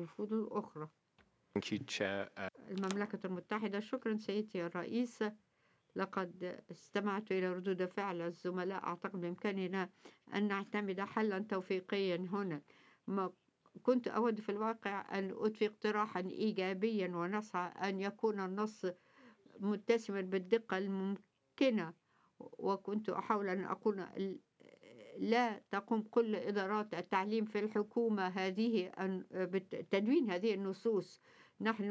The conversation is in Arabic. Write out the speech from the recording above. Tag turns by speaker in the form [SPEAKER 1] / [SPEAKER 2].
[SPEAKER 1] الرفوض الأخرى.
[SPEAKER 2] Thank you, Chair.
[SPEAKER 1] المملكة المتحدة. شكرا سيدتي الرئيس. لقد استمعت إلى ردود فعل الزملاء. أعتقد بإمكاننا أن نعتمد حلا توفيقيا هنا. ما كنت أود في الواقع أن أضفي اقتراحا إيجابيا ونسعى أن يكون النص متسما بالدقة الممكنة، وكنت أحاول أن أكون لا تقوم كل إدارات التعليم في الحكومة بتدوين هذه النصوص. نحن